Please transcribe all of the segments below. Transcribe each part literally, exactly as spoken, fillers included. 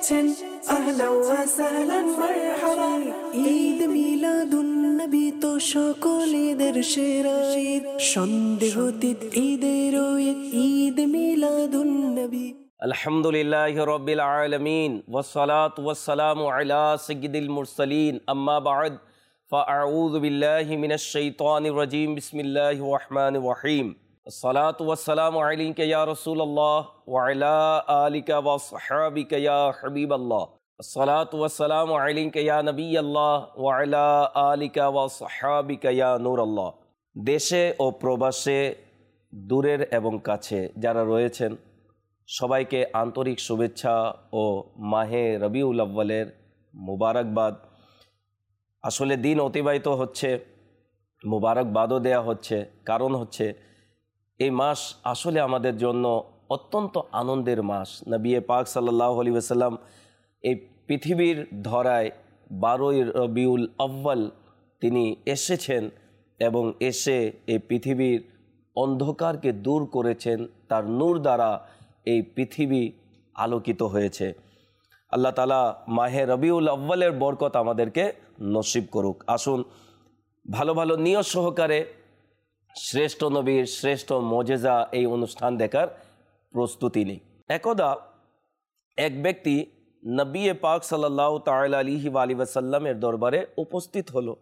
এসেছেন আহলান ওয়া সাহলান মারহাবা। ঈদ মিলাদুন নবী তো সকলের সেরা ঈদ, সন্দেহতীত ঈদের ঈদ, ঈদ মিলাদুন নবী। আলহামদুলিল্লাহি রাব্বিল আলামিন ওয়াসসালাতু ওয়াসসালামু আলা সাইয়্যিদিল মুরসালিন আম্মা বা'দ ফাআউযু বিল্লাহি মিনাশ শাইতানির রাজীম বিসমিল্লাহির রহমানির রহিম। আসসালাতু ওয়াসসালামু আলাইকা ইয়া রাসূলুল্লাহ ওয়া আলা আলিকা ওয়া আসহাবিকা ইয়া হাবিবাল্লাহ। আসসালাতু ওয়াসসালামু আলাইকা ইয়া নবিয়াল্লাহ ওয়া আলা আলিকা ওয়া আসহাবিকা ইয়া নূরাল্লাহ। দেশে ও প্রবাসে, দূরের এবং কাছে যারা রয়েছেন সবাইকে আন্তরিক শুভেচ্ছা ও মাহে রবিউল আউয়ালের মুবারকবাদ। আসলে দিন অতিবাহিত হচ্ছে, মুবারকবাদও দেয়া হচ্ছে, কারণ হচ্ছে এই মাস আসলে আমাদের জন্য অত্যন্ত আনন্দের মাস। নবী পাক সাল্লাল্লাহু আলাইহি ওয়াসাল্লাম এই পৃথিবীর ধরায় বারোই রবিউল আউয়াল তিনি এসেছেন এবং এসে এই পৃথিবীর অন্ধকারকে দূর করেছেন। তার নূর দ্বারা এই পৃথিবী আলোকিত হয়েছে। আল্লাহ তাআলা মাহে রবিউল আউয়ালের বরকত আমাদেরকে নসিব করুক। আসুন ভালো ভালো নিয়ত সহকারে শ্রেষ্ঠ নবীর শ্রেষ্ঠ মোজেজা এই অনুষ্ঠান দেখার প্রস্তুতি নিই। একদা এক ব্যক্তি নবী পাক সাল্লাল্লাহু তাআলা আলাইহি ওয়া আলিহি ওয়াসাল্লামের দরবারে উপস্থিত হলো।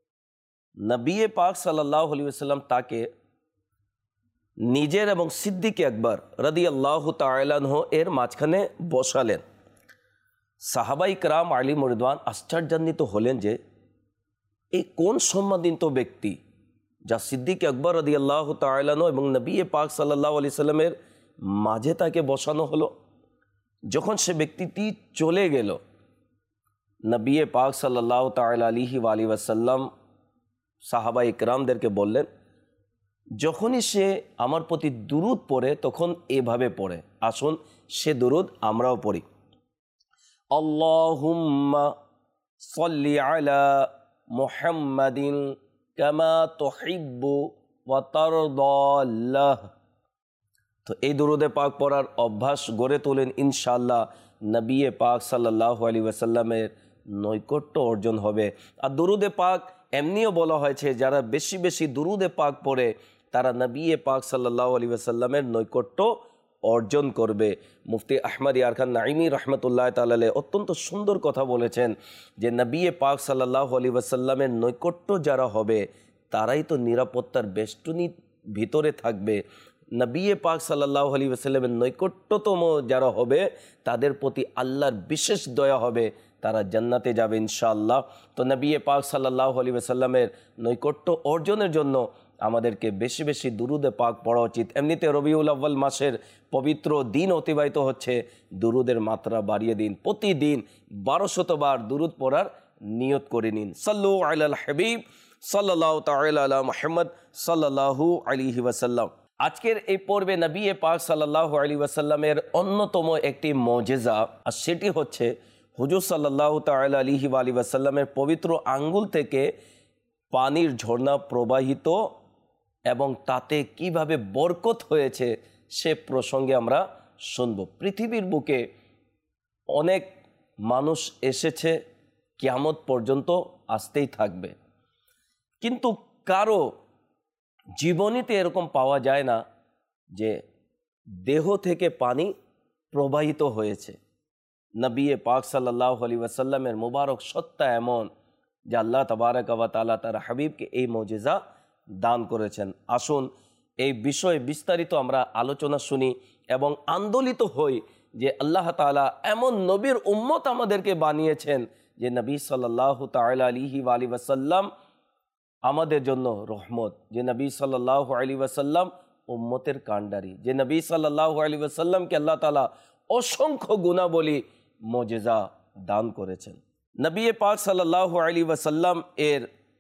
নবী পাক সাল্লাল্লাহু আলাইহি ওয়াসাল্লাম তাকে নিজের এবং সিদ্দিক আকবর রাদিয়াল্লাহু তাআলা আনহু এর মাঝখানে বসালেন। সাহাবাই کرام আলিম রিদওয়ান আশ্চর্যান্বিত হলেন যে এই কোন সম্মানিত ব্যক্তি যা সিদ্দিক আকবর রাদিয়াল্লাহু তাআলা আনহু এবং নবী পাক সাল্লাল্লাহু আলাইহি সাল্লামের মাঝে তাকে বসানো হলো। যখন সে ব্যক্তিটি চলে গেল, নবী পাক সাল্লাল্লাহু তাআলা আলাইহি ওয়া আলিহি ওয়াসাল্লাম সাহাবাই کرامদেরকে বললেন, যখনই সে আমার প্রতি দুরূদ পড়ে তখন এভাবে পড়ে। আসুন সে দুরূদ আমরাও পড়ি। আল্লাহুম্মা সাল্লি আলা মুহাম্মাদিন কামা তুহিব্বু ওয়া তারদা। তো এই দুরূদে পাক পড়ার অভ্যাস গড়ে তোলেন, ইনশাআল্লাহ নবী পাক সাল্লাল্লাহু আলাইহি ওয়াসাল্লামের নৈকট্য অর্জন হবে। আর দুরূদে পাক এমনিও বলা হয়েছে যারা বেশি বেশি দুরূদে পাক পড়ে তারা নবী পাক সাল্লাল্লাহু আলাইহি ওয়াসাল্লামের নৈকট্য অর্জন করবে। মুফতি আহমদ ইয়ার খান নাইমি রহমতুল্লাহ তাআলা আলাইহি অত্যন্ত সুন্দর কথা বলেছেন যে নবী পাক সাল্লাল্লাহু আলাইহি ওয়াসাল্লামের নৈকট্য যারা হবে তারাই তো নিরাপত্তার বেষ্টনীর ভিতরে থাকবে। নবী পাক সাল্লাল্লাহু আলাইহি ওয়াসাল্লামের নৈকট্যতম যারা হবে তাদের প্রতি আল্লাহর বিশেষ দয়া হবে, তারা জান্নাতে যাবে ইনশাআল্লাহ। তো নবী পাক সাল্লাল্লাহু আলাইহি ওয়াসাল্লামের নৈকট্য অর্জনের জন্য আমাদেরকে বেশি বেশি দুরূদে পাক পড়া উচিত। এমনিতে রবিউল আউয়াল মাসের পবিত্র দিন অতিবাহিত হচ্ছে, দুরূদের মাত্রা বাড়িয়ে দিন, প্রতিদিন বারোশত বার দুরূদ পড়ার নিয়ত করে নিন। সাল্লু আলাল হাবিব সাল্লাল্লাহু তাআলা আলা মুহাম্মদ সাল্লাল্লাহু আলাইহি ওয়াসাল্লাম। আজকের এই পর্বে নবী পাক সাল্লাল্লাহু আলাইহি ওয়াসাল্লামের অন্যতম একটি মুজিজা, আর সেটি হচ্ছে হুজুর সাল্লাল্লাহু তাআলা আলাইহি ওয়া আলিহি ওয়াসাল্লামের পবিত্র আঙ্গুল থেকে পানির ঝর্ণা প্রবাহিত এবং তাতে কিভাবে বরকত হয়েছে সে প্রসঙ্গে আমরা শুনব। পৃথিবীর বুকে অনেক মানুষ এসেছে, কিয়ামত পর্যন্ত আসতেই থাকবে, কিন্তু কারো জীবনীতে এরকম পাওয়া যায় না যে দেহ থেকে পানি প্রবাহিত হয়েছে। নবী পাক সাল্লাল্লাহু আলাইহি ওয়াসাল্লামের মুবারক সত্তা এমন যে আল্লাহ তাবারক ওয়া তাআলা তার হাবিবকে এই মুজিজা দান করেছেন। আসুন এই বিষয়ে বিস্তারিত আমরা আলোচনা শুনি এবং আন্দোলিত হই যে আল্লাহ তাআলা এমন নবীর উম্মত আমাদেরকে বানিয়েছেন যে নবী সাল্লাল্লাহু তাআলা আলাইহি ওয়া আলিহি ওয়াসাল্লাম আমাদের জন্য রহমত, যে নবী সাল্লাল্লাহু আলাইহি ওয়াসাল্লাম উম্মতের কাণ্ডারি, যে নবী সাল্লাল্লাহু আলাইহি ওয়াসাল্লামকে আল্লাহ তাআলা অসংখ্য গুণাবলী মুজিজা দান করেছেন। নবী পাক সাল্লাল্লাহু আলাইহি ওয়াসাল্লাম এর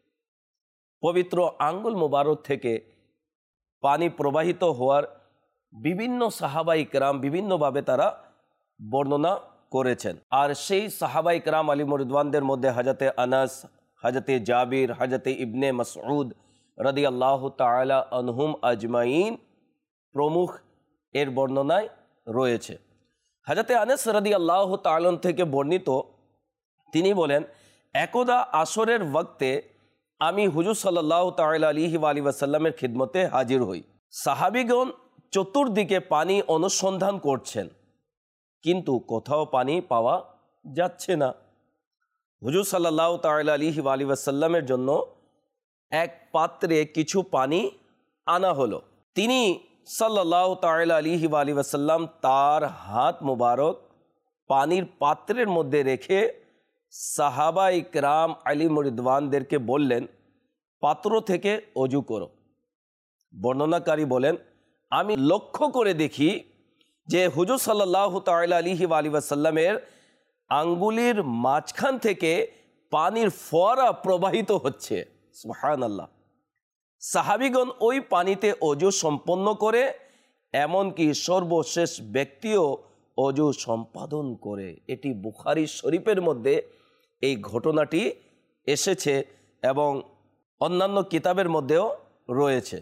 পবিত্র আঙ্গুল মুবারক থেকে পানি প্রবাহিত হওয়ার বিভিন্ন সাহাবাই کرام বিভিন্নভাবে তারা বর্ণনা করেছেন। আর সেই সাহাবাই کرام আলিম রিদওয়ানদের মধ্যে হযরতে আনাস, হযরতে জাবির, হযরতে ইবনে মাসউদ রাদিয়াল্লাহু তাআলা আনহুম আজমাইন প্রমুখ এর বর্ণনায় রয়েছে। হযরতে আনাস রাদিয়াল্লাহু তাআলা থেকে বর্ণিত, তিনি বলেন, একদা আসরের ওয়াক্তে আমি হুজুর সাল্লাল্লাহু তাআলা আলাইহি ওয়া আলিহি ওয়াসাল্লামের খিদমতে হাজির হই। সাহাবীগণ চতুর্দিকে পানি অনুসন্ধান করছেন, কিন্তু কোথাও পানি পাওয়া যাচ্ছে না। হুজুর সাল্লাল্লাহু তাআলা আলাইহি ওয়া আলিহি ওয়াসাল্লামের জন্য এক পাত্রে কিছু পানি আনা হলো। তিনি সাল্লাল্লাহু তাআলা আলাইহি ওয়া আলিহি ওয়াসাল্লাম তার হাত মুবারক পানির পাত্রের মধ্যে রেখে সাহাবা ইকরাম আলিম রিদওয়ানদেরকে বললেন, পাত্র থেকে অজু করো। বর্ণনাকারী বলেন, আমি লক্ষ্য করে দেখি যে হুজুর সাল্লাল্লাহু তাআলা আলাইহি ওয়া আলিহি ওয়াসাল্লামের আঙ্গুলির মাঝখান থেকে পানির ফোয়ারা প্রবাহিত হচ্ছে। সুবহানাল্লাহ। সাহাবীগণ ওই পানিতে অজু সম্পন্ন করে, এমনকি সর্বশেষ ব্যক্তিও অজু সম্পাদন করে। এটি বুখারী শরীফের মধ্যে এই ঘটনাটি এসেছে এবং অন্যান্য কিতাবের মধ্যেও রয়েছে।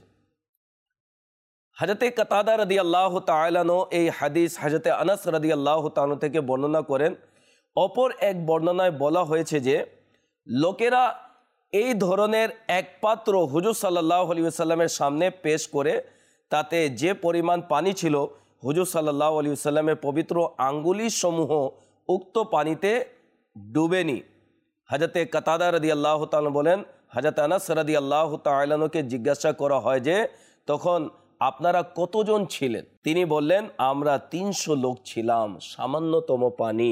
হযরতে কাতাদা রাদিয়াল্লাহু তাআলা আনহু এই হাদিস হযরতে আনাস রাদিয়াল্লাহু তাআলা থেকে বর্ণনা করেন। অপর এক বর্ণনায় বলা হয়েছে যে লোকেরা এই ধরনের এক পাত্র হুজুর সাল্লাল্লাহু আলাইহি ওয়াসাল্লামের সামনে পেশ করে তাতে যে পরিমাণ পানি ছিল, হুজুর সাল্লাল্লাহু আলাইহি ওয়াসাল্লামের পবিত্র আঙ্গুলি সমূহ উক্ত পানিতে ডুবেনি। হযরতে কাতাদা রাদিয়াল্লাহু তাআলা বলেন, হযরত আনাস রাদিয়াল্লাহু তাআলা আনহুকে জিজ্ঞাসা করা হয় যে তখন আপনারা কতজন ছিলেন? তিনি বললেন, আমরা তিনশো লোক ছিলাম। সামান্যতম পানি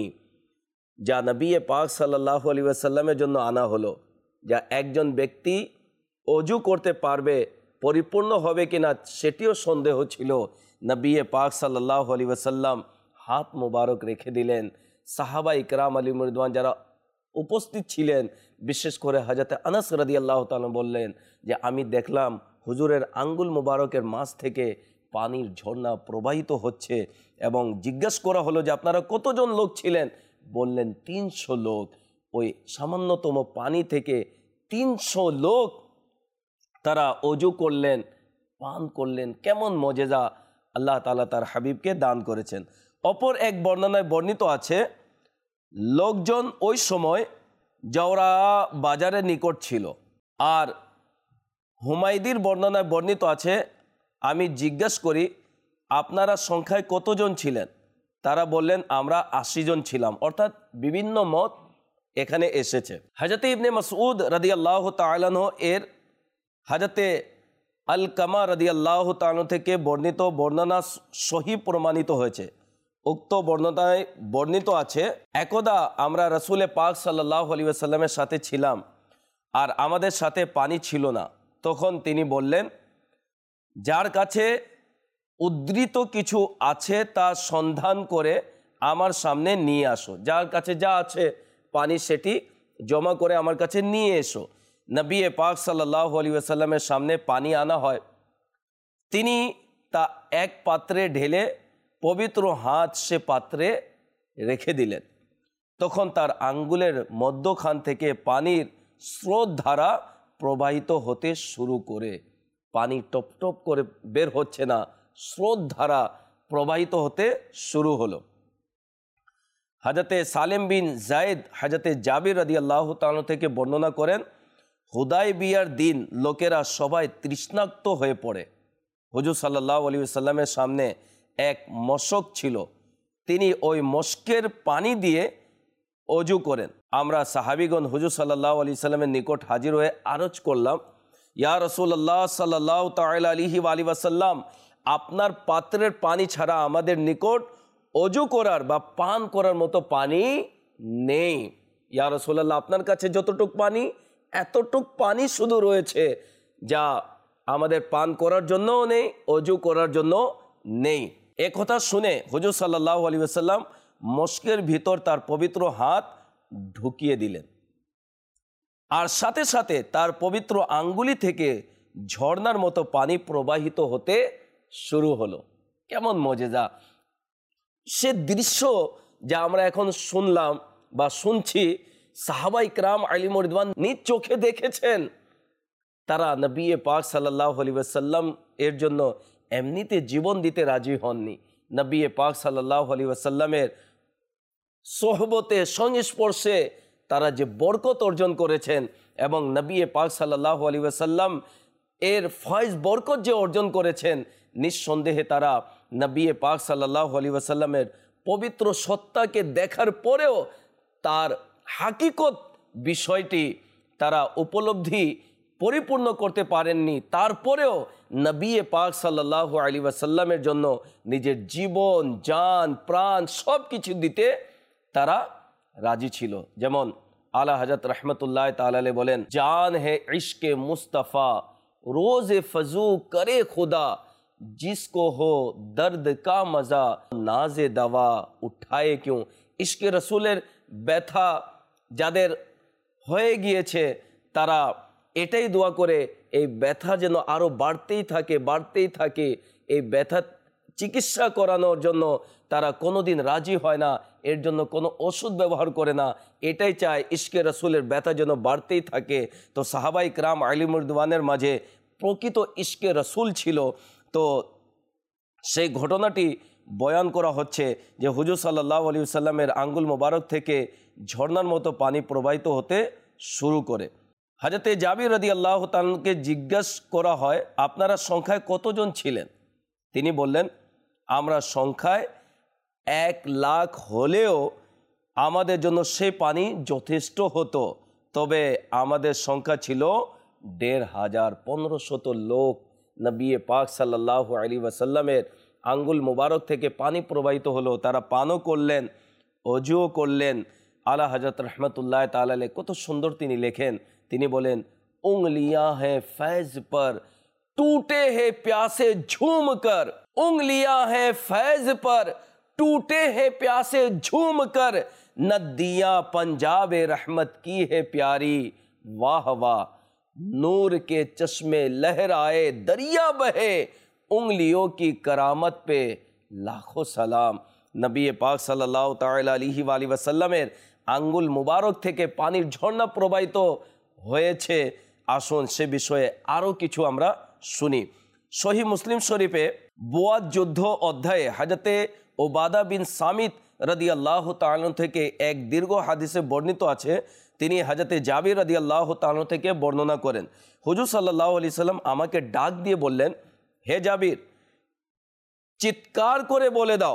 যা নবী পাক সাল্লাল্লাহু আলাইহি ওয়াসাল্লামের জন্য আনা হলো, যা একজন ব্যক্তি অজু করতে পারবে, পরিপূর্ণ হবে কিনা সেটিও সন্দেহ ছিল। নবী পাক সাল্লাল্লাহু আলাইহি ওয়াসাল্লাম হাত মুবারক রেখে দিলেন। সাহাবা ইকরাম আলিম রিদওয়ান যারা উপস্থিত ছিলেন, বিশেষ করে হযরত আনাস রাদিয়াল্লাহু তাআলা বললেন যে আমি দেখলাম হুজুরের আঙ্গুল মুবারকের মাঝ থেকে পানির ঝর্ণা প্রবাহিত হচ্ছে এবং জিজ্ঞেস করা হলো যে আপনারা কতজন লোক ছিলেন? বললেন তিনশো লোক। ওই সামান্যতম পানি থেকে তিনশো লোক তারা অজু করলেন, পান করলেন। কেমন মজেজা আল্লাহ তাআলা তার হাবিবকে দান করেছেন। অপর এক বর্ণনায় বর্ণিত আছে, লোকজন ওই সময় জাওরা বাজারের নিকট ছিল। আর হুমায়দির বর্ণনায় বর্ণিত আছে, আমি জিজ্ঞেস করি আপনারা সংখ্যায় কতজন ছিলেন? তারা বললেন আমরা আশি জন ছিলাম। অর্থাৎ বিভিন্ন মত এখানে এসেছে। হযরত ইবনে মাসউদ রাদিয়াল্লাহু তাআলা আনহু এর হযরতে আলকামা রাদিয়াল্লাহু তাআলা থেকে বর্ণিত বর্ণনা সহি প্রমাণিত হয়েছে। উক্ত বর্ণনায় বর্ণিত আছে, একদা আমরা রাসূলে পাক সাল্লাল্লাহু আলাইহি ওয়াসাল্লামের সাথে ছিলাম আর আমাদের সাথে পানি ছিল না। তখন তিনি বললেন, যার কাছে উদ্ধৃত কিছু আছে তা সন্ধান করে আমার সামনে নিয়ে আসো। যার কাছে যা আছে পানি সেটি জমা করে আমার কাছে নিয়ে এসো। নবী পাক সাল্লাল্লাহু আলাইহি ওয়াসাল্লামের সামনে পানি আনা হয়। তিনি তা এক পাত্রে ঢেলে পবিত্র হাত সে পাত্রে রেখে দিলেন। তখন তার আঙ্গুলের মধ্যখান থেকে পানির স্রোত ধারা প্রবাহিত হতে শুরু করে। পানি টপ টপ করে বের হচ্ছে না, স্রোত ধারা প্রবাহিত হতে শুরু হলো। হযরতে সালেম বিন জায়েদ হযরতে জাবির রাদিয়াল্লাহু তাআলা থেকে বর্ণনা করেন, হুদায়বিয়ার দিন লোকেরা সবাই তৃষ্ণার্ত হয়ে পড়ে। হুজুর সাল্লাল্লাহু আলাইহি ওয়াসাল্লামের সামনে এক মশক ছিল, তিনি ওই মশকের পানি দিয়ে অজু করেন। আমরা সাহাবীগণ হুজুর সাল্লাল্লাহু আলাইহি ওয়াসাল্লামের নিকট হাজির হয়ে আরজ করলাম, ইয়া রাসূলুল্লাহ সাল্লাল্লাহু তাআলা আলাইহি ওয়া আলিহি ওয়াসাল্লাম, আপনার পাত্রের পানি ছাড়া আমাদের নিকট অজু করার বা পান করার মতো পানি নেই। ইয়া রাসূলুল্লাহ, আপনার কাছে যতটুক পানি এতটুক পানি শুধু রয়েছে, যা আমাদের পান করার জন্যও নেই, অজু করার জন্য নেই। এ কথা শুনে হুজুর সাল্লাল্লাহু আলাইহি ওয়াসাল্লাম মশকের ভিতর তার পবিত্র হাত ঢুকিয়ে দিলেন আর সাথে সাথে তার পবিত্র আঙ্গুলি থেকে ঝর্ণার মতো পানি প্রবাহিত হতে শুরু হলো। কেমন মজেজা! সে দৃশ্য যা আমরা এখন শুনলাম বা শুনছি, সাহাবা ইকরাম আলিম রিদওয়ান নিজ চোখে দেখেছেন। তারা নবী পাক সাল্লাল্লাহু আলাইহি ওয়াসাল্লাম এর জন্য এমনিতে জীবন দিতে রাজি হননি, নবী পাক সাল্লাল্লাহু আলাইহি ওয়াসাল্লামের সোহবতে সংস্পর্শে তারা যে বরকত অর্জন করেছেন এবং নবী পাক সাল্লাল্লাহু আলাইহি ওয়াসাল্লাম এর ফয়েজ বরকত যে অর্জন করেছেন, নিঃসন্দেহে তারা নবী পাক সাল্লাল্লাহু আলাইহি ওয়াসাল্লামের পবিত্র সত্তাকে দেখার পরেও তার হাকিকত বিষয়টি তারা উপলব্ধি পরিপূর্ণ করতে পারেননি। তারপরেও নবী পাক সাল্লাল্লাহু আলাইহি ওয়াসাল্লামের জন্য নিজের জীবন, জান, প্রাণ সব কিছু দিতে তারা রাজি ছিল। যেমন আলা হযরত রহমতুল্লাহ তাআলা আলাইহি বলেন, জান হে ইশকে মুস্তাফা रोज़े फजू करे खुदा जिसको हो दर्द का मज़ा नाजे दवा उठाए क्यों। इश्के रसूलेर ব্যথা যাদের হয়ে গিয়েছে তারা এটাই দোয়া করে এই ব্যথা যেন আরও বাড়তেই থাকে বাড়তেই থাকে। এই ব্যথা চিকিৎসা করানোর জন্য তারা কোনোদিন রাজি হয় না, এর জন্য কোনো ওষুধ ব্যবহার করে না, এটাই চায় ইশকে রসুলের ব্যথা যেন বাড়তেই থাকে। তো সাহাবাই کرام আলিমুরদওয়ানের মাঝে প্রকৃত ইশকে রসুল ছিল। তো সেই ঘটনাটি বয়ান করা হচ্ছে যে হুজুর সাল্লাল্লাহু আলাইহি ওয়াসাল্লামের আঙ্গুল মোবারক থেকে ঝর্ণার মতো পানি প্রবাহিত হতে শুরু করে। হযরতে জাবির রাদিয়াল্লাহু তাআলাকে জিজ্ঞাসা করা হয়, আপনারা সংখ্যায় কতজন ছিলেন? তিনি বললেন, আমরা সংখ্যায় এক লাখ হলেও আমাদের জন্য সে পানি যথেষ্ট হতো, তবে আমাদের সংখ্যা ছিল দেড় হাজার পনেরো শত লোক। নবী পাক সাল্লাল্লাহু আলাইহি ওয়াসাল্লামের আঙ্গুল মোবারক থেকে পানি প্রবাহিত হলো, তারা পানও করলেন, অজুও করলেন। আলা হযরত রহমতুল্লাহ তাআলা আলাইহি কত সুন্দর তিনি লেখেন, তিনি বলেন, উंगलियां हैं फैज पर टूटे हैं प्यासे झूम कर, उंगलियां हैं फैज पर टूटे हैं प्यासे झूम कर, नदियां पंजाब रहमत की है प्यारी, वाह वाह नूर के चश्मे लहराए दरिया बहे, उंगलियों की करामत पे लाखों सलाम। नबी पाक सल्लल्लाहु ताआला अलैहि ওয়াসাল্লামের আঙ্গুল মুবারক থেকে পানির ঝর্ণা প্রবাহিত হয়েছে। আসুন সে বিষয়ে আরও কিছু আমরা শুনি। সহিহ মুসলিম শরীফে বুয়াদ যুদ্ধ অধ্যায়ে হযরতে ওবাদা বিন সামিত রাদিয়াল্লাহু তাআলা থেকে এক দীর্ঘ হাদিসে বর্ণিত আছে। তিনি হযরতে জাবির রাদিয়াল্লাহু তাআলা থেকে বর্ণনা করেন, হুজুর সাল্লাল্লাহু আলাইহি সাল্লাম আমাকে ডাক দিয়ে বললেন, হে জাবির, চিৎকার করে বলে দাও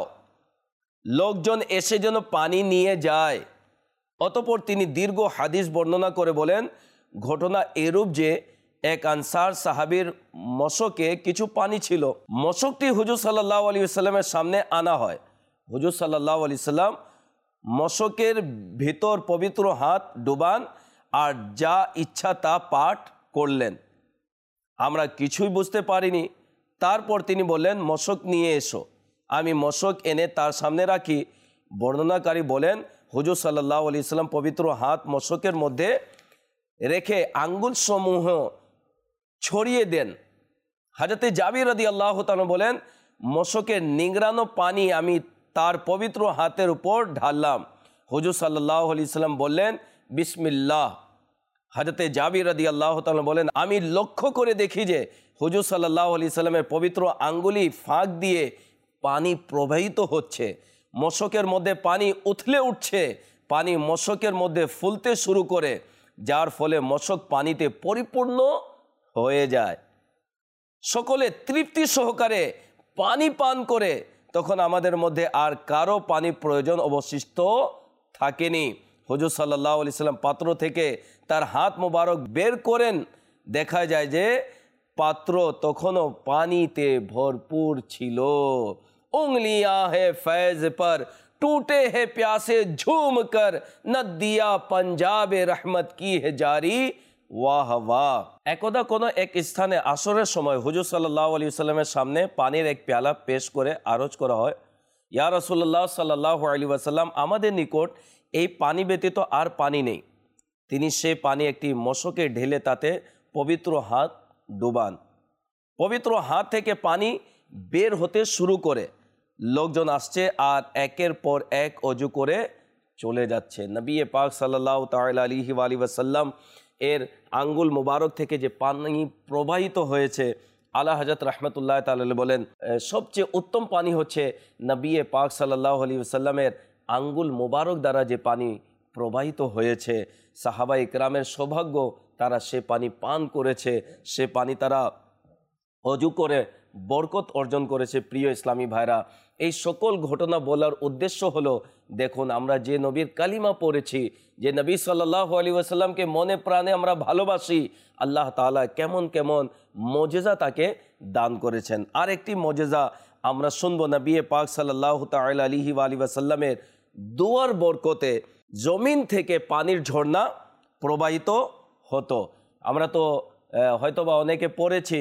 লোকজন এসে যেন পানি নিয়ে যায়। অতঃপর তিনি দীর্ঘ হাদিস বর্ণনা করে বলেন, ঘটনা এরূপ যে এক আনসার সাহাবীর মশকে কিছু পানি ছিল। মশকটি হুজুর সাল্লাল্লাহু আলাইহি ওয়াসাল্লামের সামনে আনা হয়। হুজুর সাল্লাল্লাহু আলাইহি সাল্লাম মশকের ভিতর পবিত্র হাত ডুবান আর যা ইচ্ছা তা পাঠ করলেন। আমরা কিছুই বুঝতে পারিনি। তারপর তিনি বললেন, মশক নিয়ে এসো। আমি মশক এনে তার সামনে রাখি। বর্ণনাকারী বলেন, হুজুর সাল্লাল্লাহু আলাইহি সাল্লাম পবিত্র হাত মশকের মধ্যে রেখে আঙ্গুল সমূহ ছড়িয়ে দেন। হযরতে জাবির রাদিয়াল্লাহু তাআলা বলেন, মশকের নিংড়ানো পানি আমি তার পবিত্র হাতের উপর ঢাললাম। হুজুর সাল্লাল্লাহু আলাইহি সাল্লাম বললেন, বিসমিল্লাহ। হযরতে জাবির রাদিয়াল্লাহু তাআলা বলেন, আমি লক্ষ্য করে দেখি যে হুজুর সাল্লাল্লাহু আলাইহি সাল্লামের পবিত্র আঙ্গুলি ফাঁক দিয়ে পানি প্রবাহিত হচ্ছে। মশকের মধ্যে পানি উথলে উঠছে, পানি মশকের মধ্যে ফুলতে শুরু করে, যার ফলে মশক পানিতে পরিপূর্ণ হয়ে যায়। সকলে তৃপ্তি সহকারে পানি পান করে, তখন আমাদের মধ্যে আর কারো পানি প্রয়োজন অবশিষ্ট থাকেনি। হুজুর সাল্লাল্লাহু আলাইহি সাল্লাম পাত্র থেকে তার হাত মোবারক বের করেন, দেখা যায় যে পাত্র তখনও পানিতে ভরপুর ছিল। উंगलियां है फैज पर टूटे है प्यासे झूम कर, नदिया पंजाबे रहमत की है जारी, वाह वाह। একদা কোনো এক স্থানে আসরের সময় হুজুর সাল্লাল্লাহু আলাইহি ওয়াসাল্লামের সামনে পানির এক পেয়ালা পেশ করে আরজ করা হয়, ইয়া রাসূলুল্লাহ সাল্লাল্লাহু আলাইহি ওয়াসাল্লাম, আমাদের নিকট এই পানি ব্যতীত আর পানি নেই। তিনি সে পানি একটি মশকে ঢেলে তাতে পবিত্র হাত ডুবান। পবিত্র হাত থেকে পানি বের হতে শুরু করে, লোকজন আসছে আর একের পর এক অজু করে চলে যাচ্ছে। নবী পাক সাল্লাল্লাহু তাআলা আলাইহি ওয়াসাল্লাম এর আঙ্গুল মুবারক থেকে যে পানি প্রবাহিত হয়েছে, আলা হযরত রাহমাতুল্লাহ তাআলা বলেন সবচেয়ে উত্তম পানি হচ্ছে নবী পাক সাল্লাল্লাহু আলাইহি ওয়াসাল্লামের আঙ্গুল মোবারক দ্বারা যে পানি প্রবাহিত হয়েছে, সাহাবা ইকরামের সৌভাগ্য তারা সে পানি পান করেছে, সে পানি তারা অজু করে বরকত অর্জন করেছে। প্রিয় ইসলামী ভাইরা, এই সকল ঘটনা বলার উদ্দেশ্য হলো, দেখুন আমরা যে নবীর কালিমা পড়েছি, যে নবী সাল্লাল্লাহু আলাইহি ওয়াসাল্লামকে মনে প্রাণে আমরা ভালোবাসি, আল্লাহ তাআলা কেমন কেমন মজেজা তাকে দান করেছেন। আর একটি মজেজা আমরা শুনবো, নবী পাক সাল্লাল্লাহু তাআলা আলাইহি ওয়াসাল্লামের দুয়ার বরকতে জমিন থেকে পানির ঝর্ণা প্রবাহিত হতো। আমরা তো হয়তোবা অনেকে পড়েছি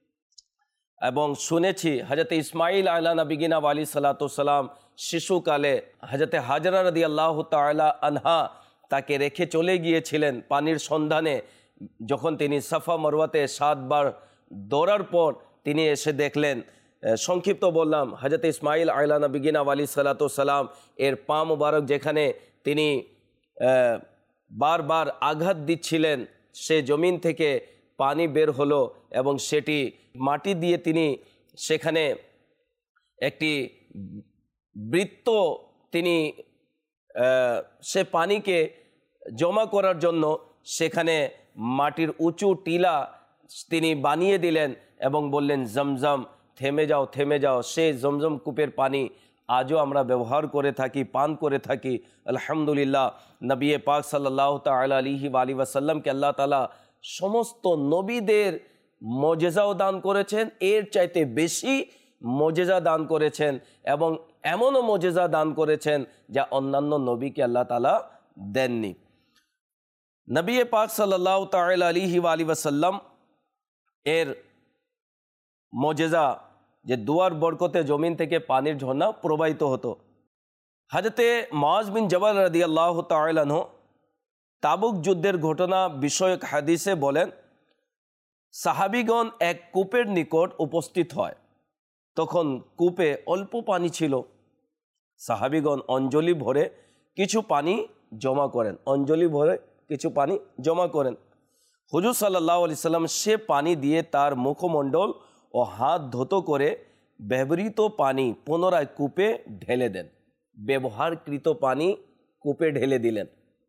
এবং শুনেছি, হজরতে ইসমাইল আলা নবিগিনা আলী সালাতাম শিশুকালে হজরতে হাজরা রাদিয়াল্লাহু তাআলা আনহা তাকে রেখে চলে গিয়েছিলেন পানির সন্ধানে। যখন তিনি সাফা মারওয়াতে সাতবার দৌড়ার পর তিনি এসে দেখলেন, সংক্ষিপ্ত বললাম, হজরতে ইসমাইল আলা নবিগিনা আলী সালাতাম এর পা মুবারক যেখানে তিনি বারবার আঘাত দিচ্ছিলেন, সে জমিন থেকে পানি বের হলো এবং সেটি মাটি দিয়ে তিনি সেখানে একটি বৃত্ত তিনি সে পানিকে জমা করার জন্য সেখানে মাটির উঁচু টিলা তিনি বানিয়ে দিলেন এবং বললেন, জমজম থেমে যাও থেমে যাও। সে জমজম কূপের পানি আজও আমরা ব্যবহার করে থাকি, পান করে থাকি। আলহামদুলিল্লাহ, নবী পাক সাল্লাল্লাহু তাআলা আলাইহি ওয়াসাল্লামকে আল্লাহ তাআলা সমস্ত নবীদের মজেজাও দান করেছেন, এর চাইতে বেশি মজেজা দান করেছেন এবং এমনও মজেজা দান করেছেন যা অন্যান্য নবীকে আল্লাহ তাআলা দেননি। নবী পাক সাল্লাল্লাহু তাআলা আলাইহি ওয়াসাল্লাম এর মজেজা যে দুয়ার বরকতে জমিন থেকে পানির ঝর্ণা প্রবাহিত হতো। হযরতে মুআজ বিন জবাল রাদিয়াল্লাহু তাআলা আনহু তাবুক যুদ্ধের ঘটনা বিষয়ক হাদিসে বলেন, সাহাবীগণ এক কূপের নিকট উপস্থিত হয়। তখন কূপে অল্প পানি ছিল। সাহাবীগণ অঞ্জলি ভরে কিছু পানি জমা করেন, অঞ্জলি ভরে কিছু পানি জমা করেন। হুজুর সাল্লাল্লাহু আলাইহি সাল্লাম সে পানি দিয়ে তার মুখমণ্ডল ও হাত ধৌত করে ব্যবহৃত পানি পুনরায় কূপে ঢেলে দেন। ব্যবহারকৃত পানি কূপে ঢেলে দিলেন,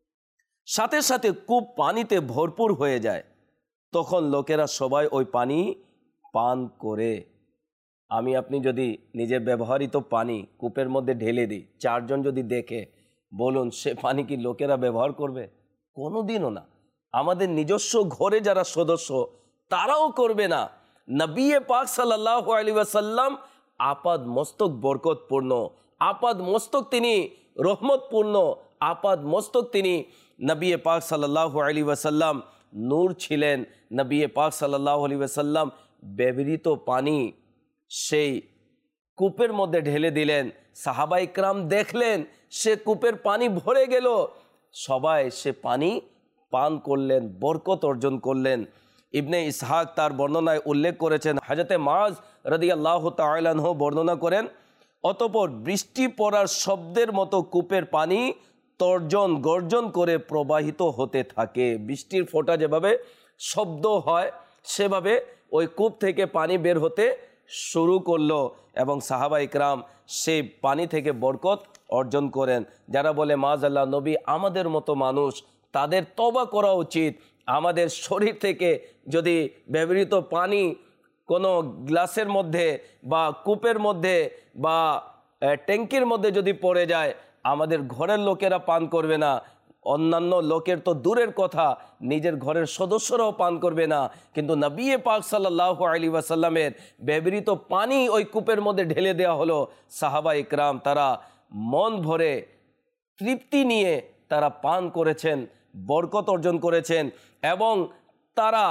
সাথে সাথে কূপ পানিতে ভরপুর হয়ে যায়। তখন লোকেরা সবাই ওই পানি পান করে। আমি আপনি যদি নিজে ব্যবহৃত পানি কূপের মধ্যে ঢেলে দিই, চারজন যদি দেখে, বলুন সে পানি কি লোকেরা ব্যবহার করবে? কোনোদিনও না। আমাদের নিজস্ব ঘরে যারা সদস্য তারাও করবে না। নবী পাক সাল্লাল্লাহু আলাইহি ওয়াসাল্লাম আপাদ মস্তক বরকতপূর্ণ, আপাদ মস্তক তিনি রহমতপূর্ণ, আপাদ মস্তক তিনি নবী পাক সাল্লাল্লাহু আলাইহি ওয়াসাল্লাম নূর ছিলেন। নবী পাক সাল্লাল্লাহু আলাইহি ওয়াসাল্লাম ব্যবহৃত পানি সেই কূপের মধ্যে ঢেলে দিলেন। সাহাবা ইকরাম দেখলেন সে কূপের পানি ভরে গেল, সবাই সে পানি পান করলেন, বরকত অর্জন করলেন। ইবনে ইসহাক তার বর্ণনায় উল্লেখ করেছেন, হযরতে মুআজ রাদিয়াল্লাহু তাআলা আনহু বর্ণনা করেন, অতঃপর বৃষ্টি পড়ার শব্দের মতো কূপের পানি তর্জন গর্জন করে প্রবাহিত হতে থাকে। বৃষ্টির ফোঁটা যেভাবে শব্দ হয় সেভাবে ওই কূপ থেকে পানি বের হতে শুরু করলো এবং সাহাবা ইকরাম সেই পানি থেকে বরকত অর্জন করেন। যারা বলে মাআযাল্লাহ নবী আমাদের মতো মানুষ, তাদের তওবা করা উচিত। আমাদের শরীর থেকে যদি ব্যবহৃত পানি কোনো গ্লাসের মধ্যে বা কূপের মধ্যে বা ট্যাঙ্কির মধ্যে যদি পড়ে যায়, আমাদের ঘরের লোকেরা পান করবে না, অন্যান্য লোকের তো দূরের কথা, নিজের ঘরের সদস্যরাও পান করবে না। কিন্তু নবী পাক সাল্লাল্লাহু আলাইহি ওয়াসাল্লামের ব্যবহৃত পানি ওই কূপের মধ্যে ঢেলে দেওয়া হলো। সাহাবা ইকরাম তারা মন ভরে তৃপ্তি নিয়ে তারা পান করেছেন, বরকত অর্জন করেছেন এবং তারা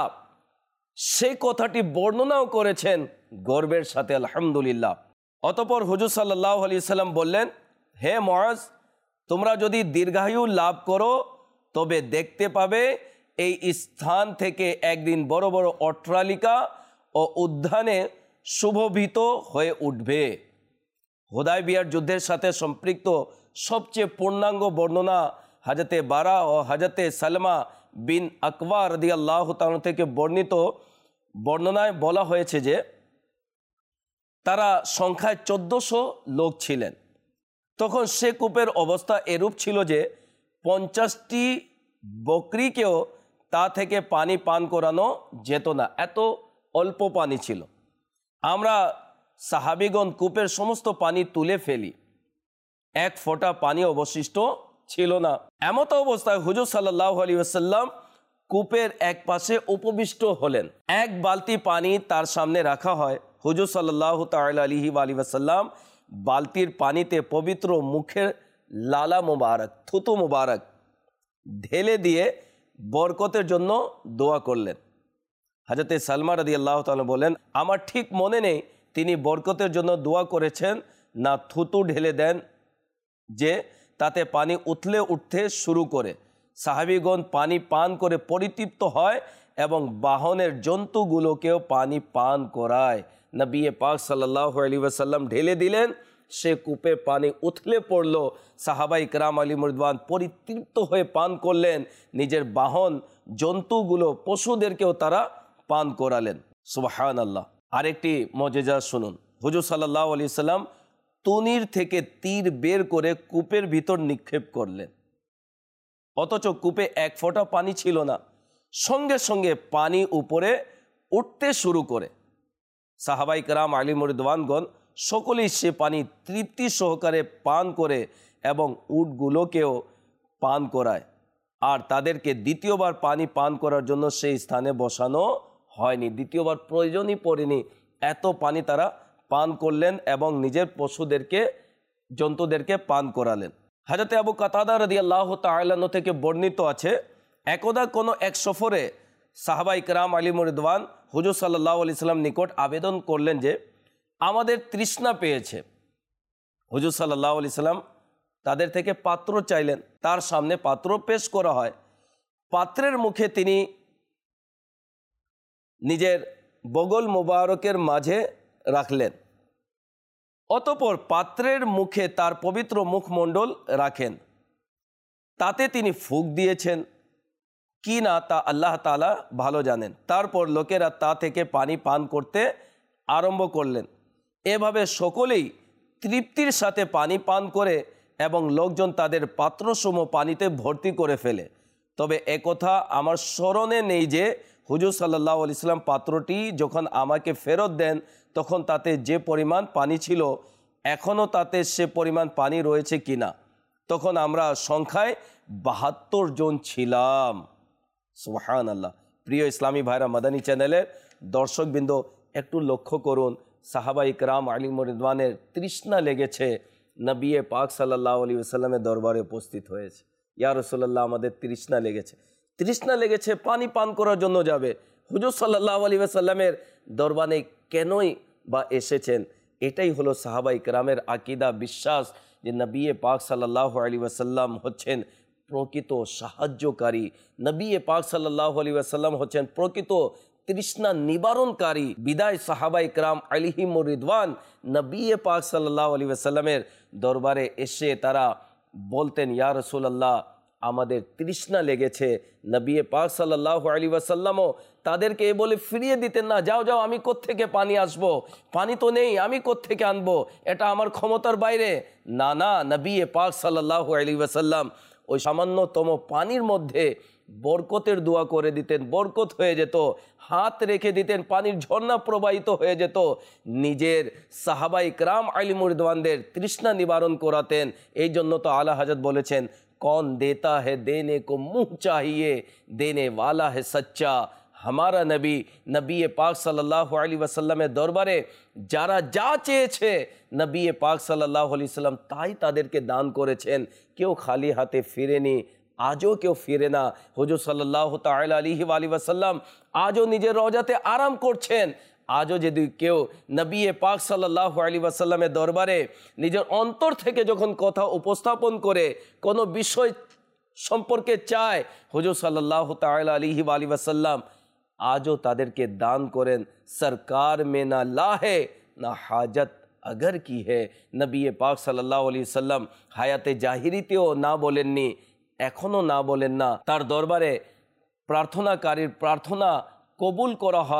সেই কথাটি বর্ণনাও করেছেন গর্বের সাথে, আলহামদুলিল্লাহ। অতঃপর হুজুর সাল্লাল্লাহু আলাইহি সাল্লাম বললেন, হে মুআজ, তোমরা যদি দীর্ঘায়ু লাভ করো তবে দেখতে পাবে এই স্থান থেকে একদিন বড় বড় অট্টালিকা ও উদ্যানে শুভভিত হয়ে উঠবে। হুদায়বিয়ার যুদ্ধের সাথে সম্পৃক্ত সবচেয়ে পূর্ণাঙ্গ বর্ণনা হযরতে বারা ও হযরতে সালমা বিন আকওয়া রাদিয়াল্লাহু তাআলা থেকে বর্ণিত। বর্ণনায় বলা হয়েছে যে তারা সংখ্যায় চোদ্দশো লোক ছিলেন। তখন সে কূপের অবস্থা এরূপ ছিল যে পঞ্চাশটি বকরিকেও তা থেকে পানি পান করানো যেত না, এত অল্প পানি ছিল। আমরা সাহাবিগণ কূপের সমস্ত পানি তুলে ফেলি, এক ফোঁটা পানি অবশিষ্ট ছিল না। এমত অবস্থায় হুজুর সাল্লাল্লাহু আলাইহি ওয়াসাল্লাম কূপের এক পাশে উপবিষ্ট হলেন। এক বালতি পানি তার সামনে রাখা হয়। হুজুর সাল্লাল্লাহু তাআলা আলাইহি ওয়াসাল্লাম বালতির পানিতে পবিত্র মুখের লালা মুবারক, থুতু মুবারক ঢেলে দিয়ে বরকতের জন্য দোয়া করলেন। হযরতে সালমা রাদিয়াল্লাহু তাআলা বলেন, আমার ঠিক মনে নেই তিনি বরকতের জন্য দোয়া করেছেন না থুতু ঢেলে দেন যে তাতে পানি উথলে উঠতে শুরু করে সাহাবীগণ পানি পান করে পরিতৃপ্ত হয় এবং বাহনের জন্তুগুলোকেও পানি পান করায়। নবী পাক সাল্লাল্লাহু আলাইহি ওয়াসাল্লাম ঢেলে দিলেন, সে কূপে পানি উথলে পড়ল। সাহাবাই کرام আলী মুরদান পরিতৃপ্ত হয়ে পান করলেন, নিজের বাহন জন্তুগুলো পশুদেরকেও তারা পান করালেন। সুবহানাল্লাহ। আরেকটি মুজিজা শুনুন, হুজুর সাল্লাল্লাহু আলাইহি সাল্লাম তুনির থেকে তীর বের করে কূপের ভিতর নিক্ষেপ করলেন, অথচ কূপে এক ফোঁটা পানি ছিল না। সঙ্গে সঙ্গে পানি উপরে উঠতে শুরু করে সাহাবাই کرام আলী মুরদানগণ সকলেই সে পানি তৃপ্তি সহকারে পান করে এবং উটগুলোকেও পান করায়, আর তাদেরকে দ্বিতীয়বার পানি পান করার জন্য সেই স্থানে বসানো হয়নি, দ্বিতীয়বার প্রয়োজনই পড়েনি। এত পানি তারা পান করলেন এবং নিজের পশুদেরকে জন্তুদেরকে পান করালেন। হযরতে আবু কাতাদা রাদিয়াল্লাহু তাআলা আনহু থেকে বর্ণিত আছে, একদা কোনো এক সফরে সাহাবাই کرام আলী মুরদান হুজুর সাল্লাল্লাহু আলাইহি সাল্লাম নিকট আবেদন করলেন যে আমাদের তৃষ্ণা পেয়েছে। হুজুর সাল্লাল্লাহু আলাইহি সাল্লাম তাদের থেকে পাত্র চাইলেন, তার সামনে পাত্র পেশ করা হয়। পাত্রের মুখে তিনি নিজের বগল মুবারকের মাঝে রাখলেন, অতঃপর পাত্রের মুখে তার পবিত্র মুখমণ্ডল রাখেন। তাতে তিনি ফুঁক দিয়েছেন কি না তা আল্লাহ তাআলা ভালো জানেন। তারপর লোকেরা তা থেকে পানি পান করতে আরম্ভ করলেন। এভাবে সকলেই তৃপ্তির সাথে পানি পান করে এবং লোকজন তাদের পাত্রসমূহ পানিতে ভর্তি করে ফেলে। তবে একথা আমার স্মরণে নেই যে হুজুর সাল্লাল্লাহু আলাইহি সাল্লাম পাত্রটি যখন আমাকে ফেরত দেন তখন তাতে যে পরিমাণ পানি ছিল এখনও তাতে সে পরিমাণ পানি রয়েছে কিনা। তখন আমরা সংখ্যায় বাহাত্তর জন ছিলাম। সুবহানাল্লাহ। প্রিয় ইসলামী ভাইরা, মাদানী চ্যানেলের দর্শকবৃন্দ, একটু লক্ষ্য করুন, সাহাবাই کرام আলী মুরদানের তৃষ্ণা লেগেছে, নবী পাক সাল্লাল্লাহু আলাইহি ওয়াসাল্লামের দরবারে উপস্থিত হয়েছে। ইয়া রাসূলুল্লাহ, আমাদের তৃষ্ণা লেগেছে, তৃষ্ণা লেগেছে, পানি পান করার জন্য যাবে। হুজুর সাল্লাল্লাহু আলাইহি ওয়াসাল্লামের দরবারে কেনই বা এসেছেন? এটাই হলো সাহাবাই کرامের আকীদা, বিশ্বাস যে নবী পাক সাল্লাল্লাহু আলাইহি ওয়াসাল্লাম হচ্ছেন প্রকৃত সাহায্যকারী, নবী পাক সাল্লাল্লাহু আলাইহি ওয়াসাল্লাম হচ্ছেন প্রকৃত তৃষ্ণা নিবারণকারী। বিদায় সাহাবাই کرام আলাইহিমুর রিদওয়ান নবী পাক সাল্লাল্লাহু আলাইহি ওয়াসাল্লামের দরবারে এসে তারা বলতেন, ইয়া রাসূলুল্লাহ, আমাদের তৃষ্ণা লেগেছে। নবী পাক সাল্লাল্লাহু আলাইহি ওয়াসাল্লামও তাদেরকে এ বলে ফিরিয়ে দিতেন না, যাও যাও, আমি কোত্থেকে পানি আসবো, পানি তো নেই, আমি কোত্থেকে আনবো, এটা আমার ক্ষমতার বাইরে। না না, নবী পাক সাল্লাল্লাহু আলাইহি ওয়াসাল্লাম ওই সামান্যতম পানির মধ্যে বরকতের দোয়া করে দিতেন, বরকত হয়ে যেত, হাত রেখে দিতেন, পানির ঝর্ণা প্রবাহিত হয়ে যেত। নিজের সাহাবাই کرام আলী মুরদানদের তৃষ্ণা নিবারণ করাতেন। এই জন্য তো আলা হযরত বলেছেন, कौन देता है देने को मुँह चाहिए, देने वाला है सच्चा हमारा नबी। नबी पाक सल्लल्लाहु अलैहि वसल्लमेर दरबारे যারা যা চেয়েছে নবী পাক সাল্লাল্লাহু আলাইহি সাল্লাম তাই তাদেরকে দান করেছেন। কেউ খালি হাতে ফিরেনি, আজও কেউ ফিরে না। হুজুর সাল্লাল্লাহু তাআলা আলাইহি ওয়াসাল্লাম আজও নিজের রওজাতে আরাম করছেন। আজও যদি কেউ নবী পাক সাল্লাল্লাহু আলাইহি ওয়াসাল্লামের দরবারে নিজের অন্তর থেকে যখন কথা উপস্থাপন করে কোনো বিষয় সম্পর্কে চায়, হুজুর সাল্লাল্লাহু তাআলা আলাইহি ওয়াসাল্লাম আজও তাদেরকে দান করেন। সরকার মে না লাহে না হাজত अगर की है। নবী পাক সাল্লাল্লাহু আলাইহি ওয়াসাল্লাম হায়াতে জাহিরিতেও না বলেননি, এখনও না বলেন না। তার দরবারে প্রার্থনাকারীর প্রার্থনা কবুল করা হয়,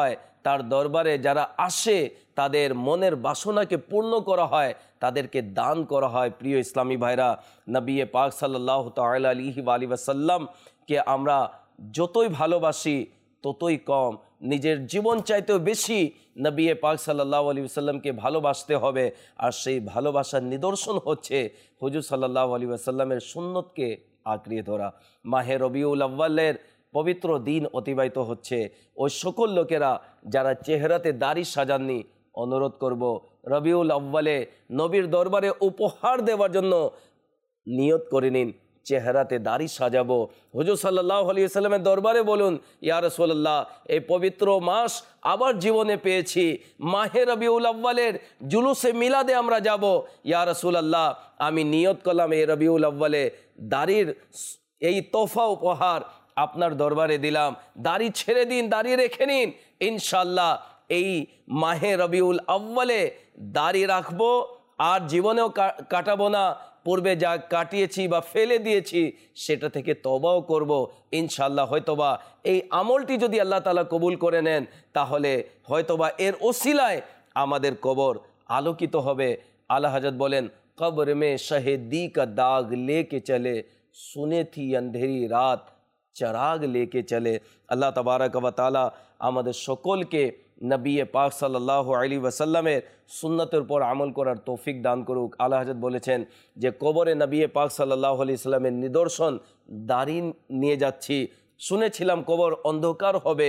তার দরবারে যারা আসে তাদের মনের বাসনাকে পূর্ণ করা হয়, তাদেরকে দান করা হয়। প্রিয় ইসলামী ভাইরা, নবী পাক সাল্লাল্লাহু তাআলা আলাইহি ওয়া আলিহি ওয়াসাল্লামকে আমরা যতই ভালোবাসি ততই কম। নিজের জীবন চাইতেও বেশি নবী পাক সাল্লাল্লাহু আলাইহি ওয়াসাল্লামকে ভালোবাসতে হবে। আর সেই ভালোবাসার নিদর্শন হচ্ছে হুজুর সাল্লাল্লাহু আলাইহি ওয়াসাল্লামের সুন্নতকে আঁকড়িয়ে ধরা। মাহে রবিউল আউয়ালের পবিত্র দিন অতিবাহিত হচ্ছে। ওই সকল লোকেরা যারা চেহারাতে দাড়ি সাজাননি, অনুরোধ করব রবিউল আউয়ালে নবীর দরবারে উপহার দেওয়ার জন্য নিয়ত করে নিন, চেহারাতে দাড়ি সাজাবো। হুজুর সাল্লাল্লাহু আলাইহি ওয়াসাল্লামের দরবারে বলুন, ইয়া রাসূলুল্লাহ, এই পবিত্র মাস আবার জীবনে পেয়েছি, মাহে রবিউল আউয়ালের জুলুসে মিলাদে আমরা যাব। ইয়া রাসূলুল্লাহ, আমি নিয়ত করলাম এই রবিউল আউয়ালে দাড়ির এই তোহফা উপহার আপনার দরবারে দিলাম, দাড়ি ছেড়ে দিন, দাড়ি রেখে নিন। ইনশাল্লাহ এই মাহে রবিউল আউয়ালে দাড়ি রাখবো আর জীবনেও কাটাবো না। পূর্বে যা কাটিয়েছি বা ফেলে দিয়েছি সেটা থেকে তওবাও করব ইনশাল্লাহ। হয়তোবা এই আমলটি যদি আল্লাহ তাআলা কবুল করে নেন, তাহলে হয়তোবা এর ওসিলায় আমাদের কবর আলোকিত হবে। আলা হযরত বলেন, কবর মে শহীদি কা দাগ লেকে চলে, সুনে থি अंधेरी রাত চিরাগ লেকে চলে। আল্লাহ তাবারক ওয়া তাআলা আমাদের সকলকে নবী পাক সাল্লাল্লাহু আলাইহি ওয়াসাল্লামের সুন্নতের উপর আমল করার তৌফিক দান করুক। আলা হযরত বলেছেন যে কবরে নবী পাক সাল্লাল্লাহু আলাইহি ওয়াসাল্লামের নিদর্শন দাড়ি নিয়ে যাচ্ছি, শুনেছিলাম কবর অন্ধকার হবে,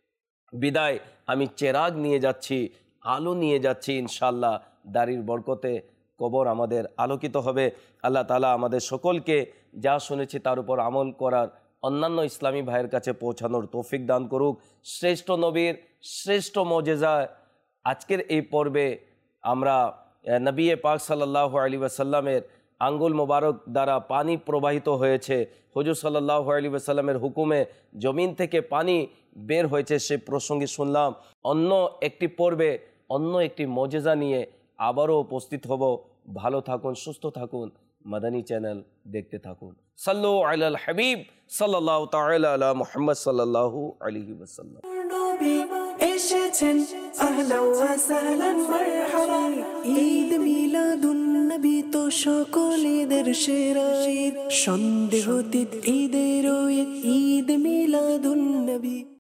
বিদায় আমি চেরাগ নিয়ে যাচ্ছি, আলো নিয়ে যাচ্ছি। ইনশাআল্লাহ দাড়ির বরকতে কবর আমাদের আলোকিত হবে। আল্লাহ তাআলা আমাদের সকলকে যা শুনেছি তার উপর আমল করার, অন্যান্য ইসলামী ভাইয়ের কাছে পৌঁছানোর তৌফিক দান করুক। শ্রেষ্ঠ নবীর শ্রেষ্ঠ মজেজা আজকের এই পর্বে আমরা নবী পাক সাল্লাল্লাহু আলাইহি ওয়াসাল্লামের আঙ্গুল মোবারক দ্বারা পানি প্রবাহিত হয়েছে, হুজুর সাল্লাল্লাহু আলাইহি ওয়াসাল্লামের হুকুমে জমিন থেকে পানি বের হয়েছে, সে প্রসঙ্গে শুনলাম। অন্য একটি পর্বে অন্য একটি মজেজা নিয়ে আবারও উপস্থিত হব। ভালো থাকুন, সুস্থ থাকুন, মাদানী চ্যানেল দেখতে থাকুন। সাল্লু আলাল হাবিব সাল্লাল্লাহু তাআলা আলা মুহাম্মদ সাল্লাল্লাহু আলাইহি ওয়াসাল্লাম। নবী এসেছেন, আহলান ওয়া সাহলান মারহাবান। ঈদ মিলাদুন নবী তো সকলেদের সেরা ঈদ, সন্দেহ তিত ঈদের ঈদ, ঈদ মিলাদুন নবী।